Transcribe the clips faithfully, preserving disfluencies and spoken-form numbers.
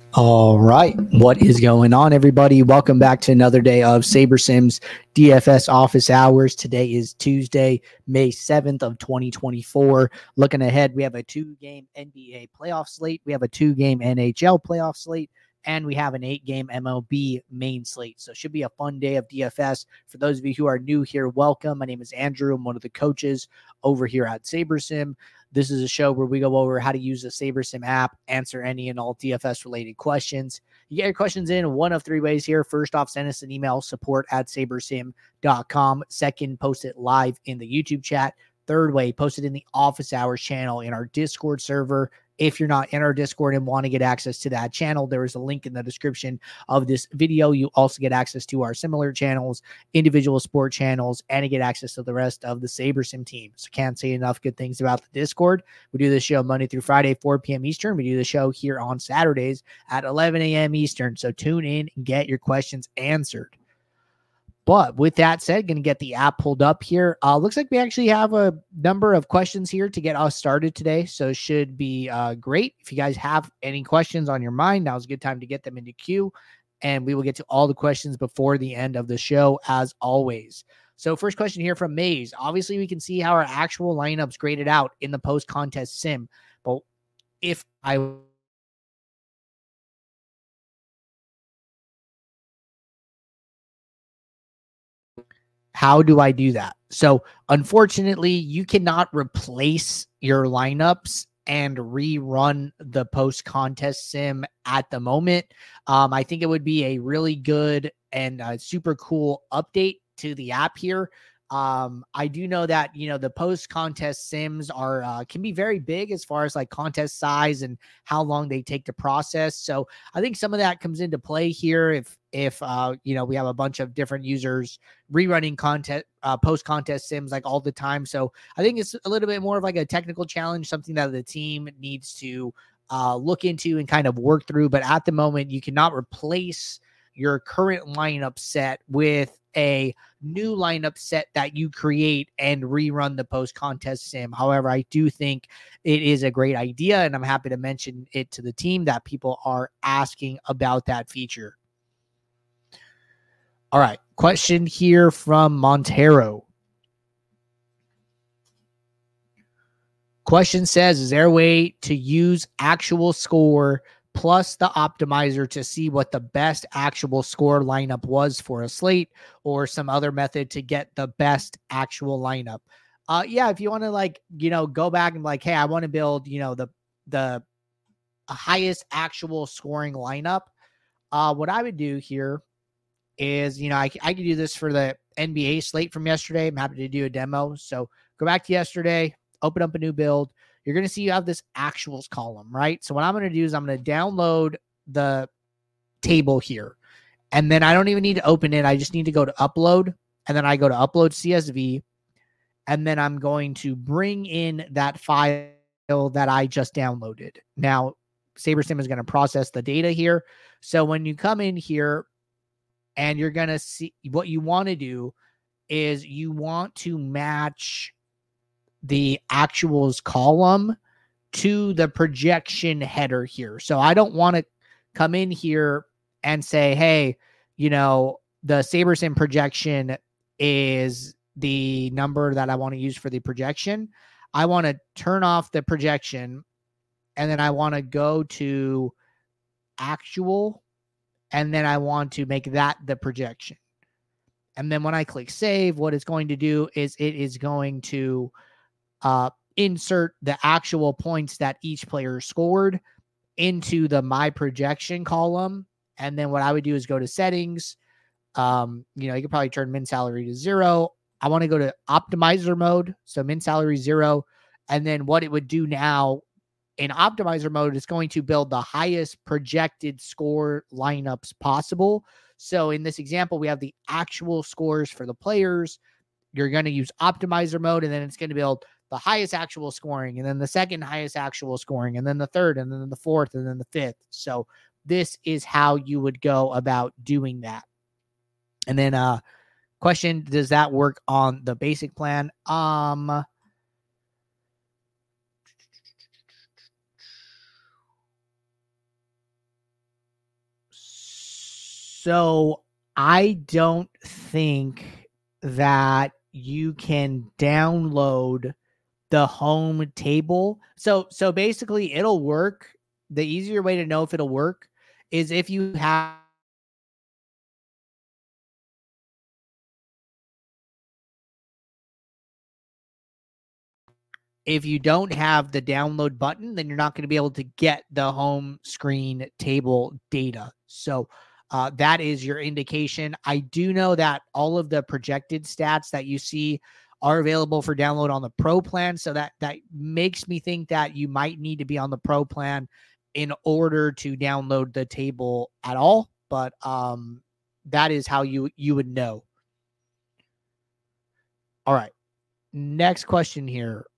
All right. What is going on, everybody? Welcome back to another day of SaberSims D F S office hours. Today is Tuesday, May seventh of twenty twenty-four. Looking ahead, we have a two-game N B A playoff slate. We have a two-game N H L playoff slate. And we have an eight-game M L B main slate. So it should be a fun day of D F S. For those of you who are new here, welcome. My name is Andrew. I'm one of the coaches over here at SaberSim. This is a show where we go over how to use the SaberSim app, answer any and all D F S-related questions. You get your questions in one of three ways here. First off, send us an email, support at sabersim dot com. Second, post it live in the YouTube chat. Third way, post it in the office hours channel in our Discord server. If you're not in our Discord and want to get access to that channel, there is a link in the description of this video. You also get access to our similar channels, individual sport channels, and you get access to the rest of the SaberSim team. So can't say enough good things about the Discord. We do this show Monday through Friday, four p.m. Eastern. We do the show here on Saturdays at eleven a.m. Eastern. So tune in and get your questions answered. But with that said, going to get the app pulled up here. Uh, looks like we actually have a number of questions here to get us started today. So should be uh, great. If you guys have any questions on your mind, now's a good time to get them into queue. And we will get to all the questions before the end of the show, as always. So first question here from Maze. Obviously, we can see how our actual lineups graded out in the post-contest sim. But if I How do I do that? So unfortunately, you cannot replace your lineups and rerun the post-contest sim at the moment. Um, I think it would be a really good and uh, super cool update to the app here. Um, I do know that, you know, the post-contest sims are uh, can be very big as far as like contest size and how long they take to process. So I think some of that comes into play here if if uh, you know, we have a bunch of different users rerunning content, uh, post contest sims like all the time. So I think it's a little bit more of like a technical challenge, something that the team needs to uh, look into and kind of work through. But at the moment, you cannot replace your current lineup set with a new lineup set that you create and rerun the post contest sim. However, I do think it is a great idea, and I'm happy to mention it to the team that people are asking about that feature. All right. Question here from Montero. Question says, is there a way to use actual score plus the optimizer to see what the best actual score lineup was for a slate, or some other method to get the best actual lineup? Uh, yeah, if you want to, like, you know, go back and like, hey, I want to build, you know, the the highest actual scoring lineup. Uh, what I would do here is, you know, I, I could do this for the N B A slate from yesterday. I'm happy to do a demo. So go back to yesterday, open up a new build. You're going to see you have this actuals column, right? So what I'm going to do is I'm going to download the table here. And then I don't even need to open it. I just need to go to upload. And then I go to upload C S V. And then I'm going to bring in that file that I just downloaded. Now, SaberSim is going to process the data here. So when you come in here, and you're going to see what you want to do is you want to match the actuals column to the projection header here. So I don't want to come in here and say, hey, you know, the SaberSim projection is the number that I want to use for the projection. I want to turn off the projection, and then I want to go to actual, and then I want to make that the projection. And then when I click save, what it's going to do is it is going to uh, insert the actual points that each player scored into the my projection column. And then what I would do is go to settings. Um, you know, you could probably turn min salary to zero. I want to go to optimizer mode. So min salary zero. And then what it would do now in optimizer mode is going to build the highest projected score lineups possible. So in this example, we have the actual scores for the players. You're going to use optimizer mode, and then it's going to build the highest actual scoring, and then the second highest actual scoring, and then the third, and then the fourth, and then the fifth. So this is how you would go about doing that. And then uh question, does that work on the basic plan? Um So I don't think that you can download the home table. So so basically it'll work. The easier way to know if it'll work is if you have if you don't have the download button, then you're not going to be able to get the home screen table data. So uh, that is your indication. I do know that all of the projected stats that you see are available for download on the Pro plan. So that that makes me think that you might need to be on the Pro plan in order to download the table at all. But um, that is how you you would know. All right. Next question here.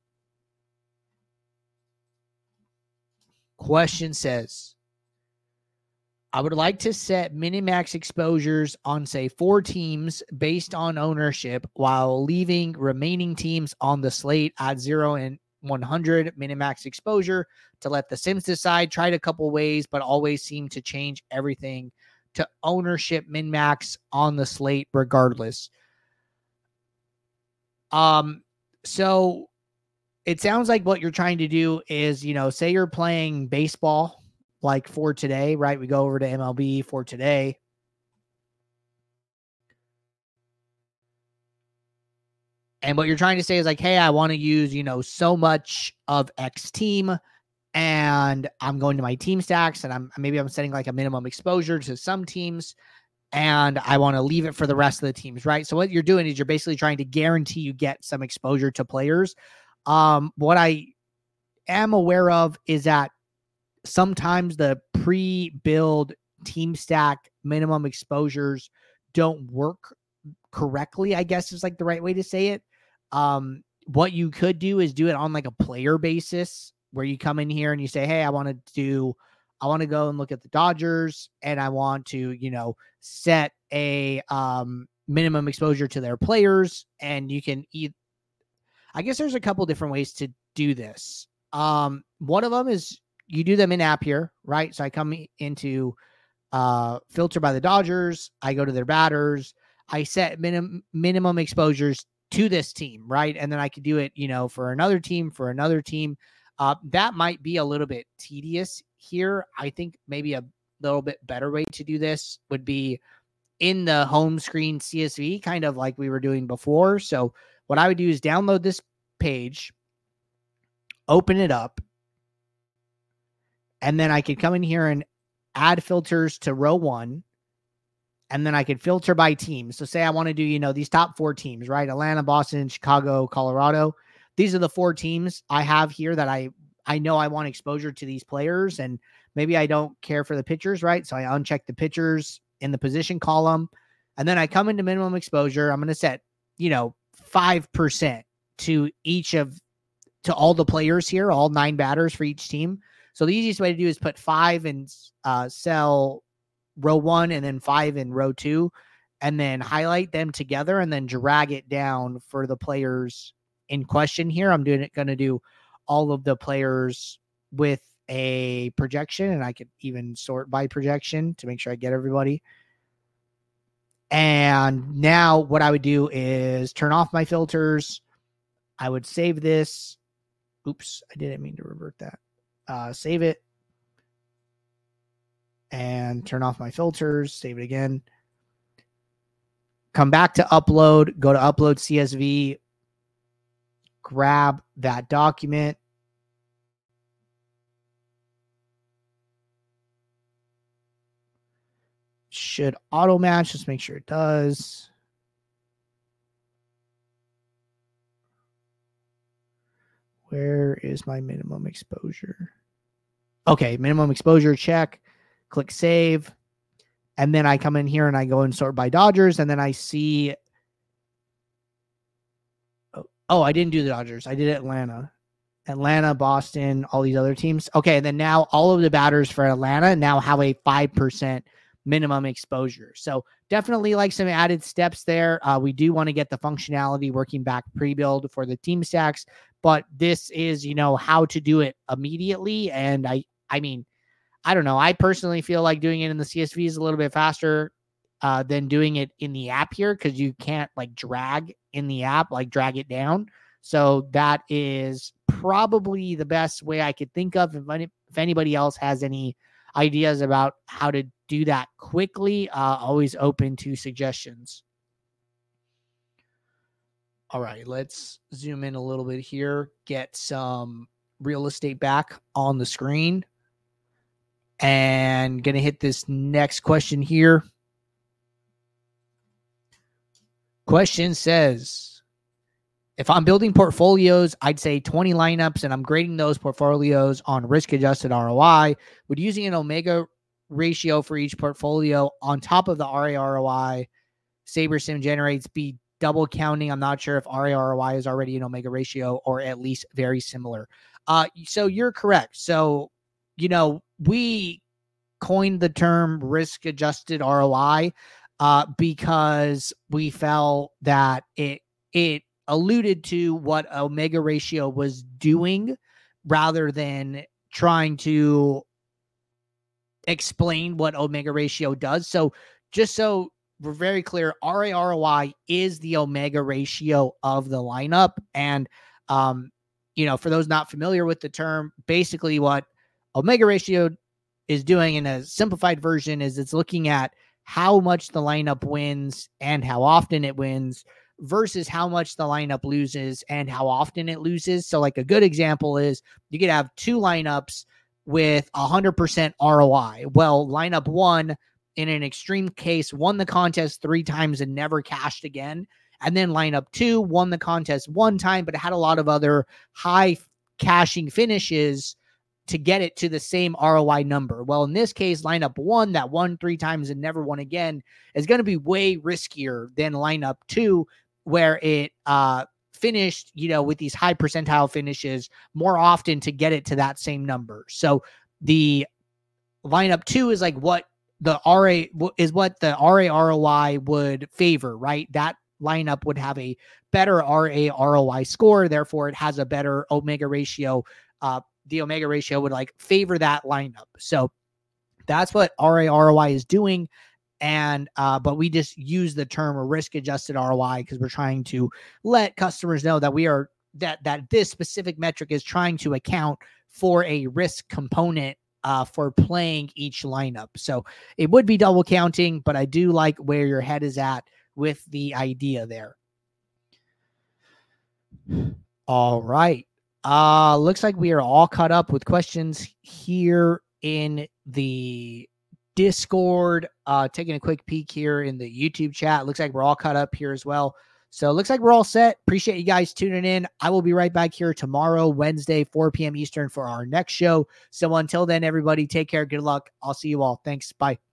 Question says, I would like to set minimax exposures on, say, four teams based on ownership while leaving remaining teams on the slate at zero and one hundred minimax exposure to let the Sims decide. Tried a couple ways, but always seem to change everything to ownership min-max on the slate regardless. Um, so it sounds like what you're trying to do is, you know, say you're playing baseball like for today, right? We go over to M L B for today. And what you're trying to say is like, hey, I want to use, you know, so much of X team and I'm going to my team stacks and I'm maybe I'm setting like a minimum exposure to some teams and I want to leave it for the rest of the teams, right? So what you're doing is you're basically trying to guarantee you get some exposure to players. Um, what I am aware of is that sometimes the pre-build team stack minimum exposures don't work correctly, I guess is like the right way to say it. Um, what you could do is do it on like a player basis where you come in here and you say, hey, I want to do, I want to go and look at the Dodgers and I want to, you know, set a um, minimum exposure to their players. And you can eat, I guess there's a couple different ways to do this. Um, one of them is you do them in app here, right? So I come into uh, filter by the Dodgers. I go to their batters. I set minimum minimum exposures to this team, right? And then I could do it, you know, for another team, for another team. Uh, that might be a little bit tedious here. I think maybe a little bit better way to do this would be in the home screen C S V, kind of like we were doing before. So what I would do is download this page, open it up, and then I could come in here and add filters to row one, and then I could filter by team. So say I want to do, you know, these top four teams, right? Atlanta, Boston, Chicago, Colorado. These are the four teams I have here that I, I know I want exposure to these players, and maybe I don't care for the pitchers, right? So I uncheck the pitchers in the position column, and then I come into minimum exposure. I'm going to set, you know, five percent to each of, to all the players here, all nine batters for each team. So the easiest way to do is put five in uh, cell row one and then five in row two, and then highlight them together and then drag it down for the players in question here. I'm doing it, going to do all of the players with a projection, and I could even sort by projection to make sure I get everybody. And now what I would do is turn off my filters. I would save this. Oops, I didn't mean to revert that. Uh, save it and turn off my filters. Save it again. Come back to upload. Go to upload C S V. Grab that document. Should auto match. Just make sure it does. Where is my minimum exposure? Okay, minimum exposure, check. Click save. And then I come in here and I go and sort by Dodgers, and then I see. Oh, oh I didn't do the Dodgers. I did Atlanta. Atlanta, Boston, all these other teams. Okay, and then now all of the batters for Atlanta now have a five percent minimum exposure. So definitely like some added steps there. Uh, we do want to get the functionality working back pre-build for the team stacks, but this is, you know, how to do it immediately. And I, I mean, I don't know. I personally feel like doing it in the C S V is a little bit faster. uh, than doing it in the app here, because you can't like drag in the app, like drag it down. So that is probably the best way I could think of. If, any, if anybody else has any ideas about how to do that quickly, uh, always open to suggestions. All right, let's zoom in a little bit here, get some real estate back on the screen, and going to hit this next question here. Question says, if I'm building portfolios, I'd say twenty lineups, and I'm grading those portfolios on risk-adjusted R O I. Would using an omega ratio for each portfolio on top of the R A R O I SaberSim generates be double counting? I'm not sure if R A R O I is already an omega ratio or at least very similar. Uh, so you're correct. So, you know, we coined the term risk-adjusted R O I uh, because we felt that it it alluded to what omega ratio was doing rather than trying to explain what omega ratio does. So just so we're very clear, R A R O I is the omega ratio of the lineup. And, um, you know, for those not familiar with the term, basically what omega ratio is doing in a simplified version is it's looking at how much the lineup wins and how often it wins versus how much the lineup loses and how often it loses. So like a good example is you could have two lineups with one hundred percent R O I. Well, lineup one, in an extreme case, won the contest three times and never cashed again. And then lineup two won the contest one time, but it had a lot of other high cashing finishes to get it to the same R O I number. Well, in this case, lineup one that won three times and never won again is going to be way riskier than lineup two, where it uh, finished, you know, with these high percentile finishes more often to get it to that same number. So the lineup two is like what the R A is what the R A R O I would favor, right? That lineup would have a better R A R O I score. Therefore, it has a better omega ratio. Uh, the omega ratio would like favor that lineup. So that's what R A R O I is doing. And, uh, but we just use the term risk adjusted R O I because we're trying to let customers know that we are, that, that this specific metric is trying to account for a risk component uh, for playing each lineup. So it would be double counting, but I do like where your head is at with the idea there. All right. Uh, looks like we are all caught up with questions here in the Discord. Uh, taking a quick peek here in the YouTube chat. Looks like we're all caught up here as well. So it looks like we're all set. Appreciate you guys tuning in. I will be right back here tomorrow, Wednesday, four p.m. Eastern for our next show. So until then, everybody, take care. Good luck. I'll see you all. Thanks. Bye.